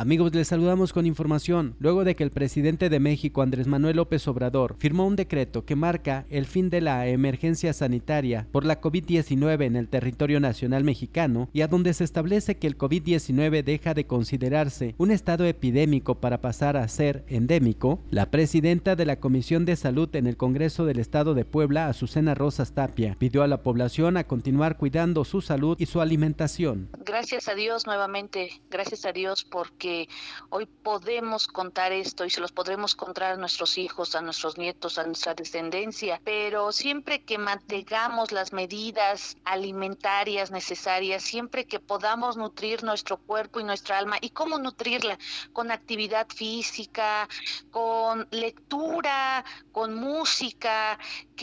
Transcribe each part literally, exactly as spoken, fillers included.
Amigos, les saludamos con información. Luego de que el presidente de México, Andrés Manuel López Obrador, firmó un decreto que marca el fin de la emergencia sanitaria por la COVID diecinueve en el territorio nacional mexicano y a donde se establece que el COVID diecinueve deja de considerarse un estado epidémico para pasar a ser endémico, la presidenta de la Comisión de Salud en el Congreso del Estado de Puebla, Azucena Rosas Tapia, pidió a la población a continuar cuidando su salud y su alimentación. Gracias a Dios nuevamente, gracias a Dios porque hoy podemos contar esto y se los podremos contar a nuestros hijos, a nuestros nietos, a nuestra descendencia, pero siempre que mantengamos las medidas alimentarias necesarias, siempre que podamos nutrir nuestro cuerpo y nuestra alma. ¿Y cómo nutrirla? Con actividad física, con lectura, con música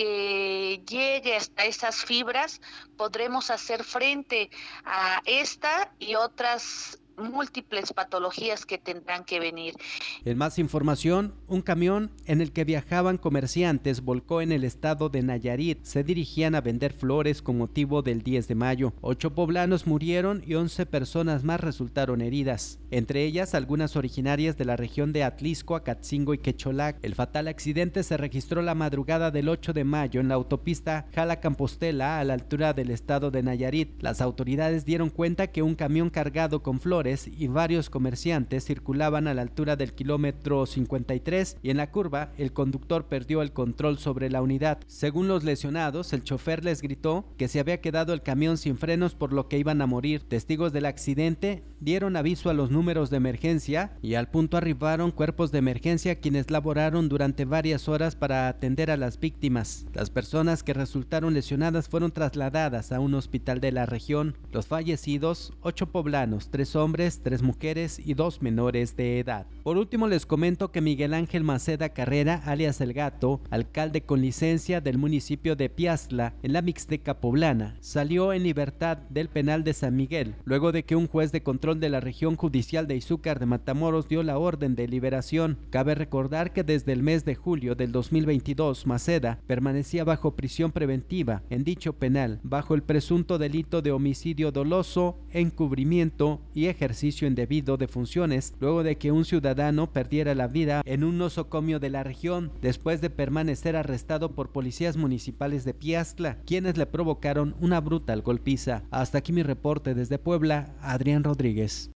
que llegue hasta esas fibras, podremos hacer frente a esta y otras múltiples patologías que tendrán que venir. En más información, un camión en el que viajaban comerciantes volcó en el estado de Nayarit. Se dirigían a vender flores con motivo del diez de mayo. Ocho poblanos murieron y once personas más resultaron heridas, entre ellas algunas originarias de la región de Atlisco, Acatzingo y Quecholac. El fatal accidente se registró la madrugada del ocho de mayo en la autopista Jala-Campostela a la altura del estado de Nayarit. Las autoridades dieron cuenta que un camión cargado con flores y varios comerciantes circulaban a la altura del kilómetro cincuenta y tres y en la curva el conductor perdió el control sobre la unidad. Según los lesionados, el chofer les gritó que se había quedado el camión sin frenos por lo que iban a morir. Testigos del accidente dieron aviso a los números de emergencia y al punto arribaron cuerpos de emergencia quienes laboraron durante varias horas para atender a las víctimas. Las personas que resultaron lesionadas fueron trasladadas a un hospital de la región. Los fallecidos, ocho poblanos, tres hombres, tres mujeres y dos menores de edad. Por último, les comento que Miguel Ángel Maceda Carrera, alias El Gato, alcalde con licencia del municipio de Piastla, en la Mixteca poblana, salió en libertad del penal de San Miguel, luego de que un juez de control de la región judicial de Izúcar de Matamoros dio la orden de liberación. Cabe recordar que desde el mes de julio del dos mil veintidós, Maceda permanecía bajo prisión preventiva en dicho penal, bajo el presunto delito de homicidio doloso, encubrimiento y ejercicio indebido de funciones, luego de que un ciudadano perdiera la vida en un nosocomio de la región, después de permanecer arrestado por policías municipales de Piastla, quienes le provocaron una brutal golpiza. Hasta aquí mi reporte desde Puebla, Adrián Rodríguez.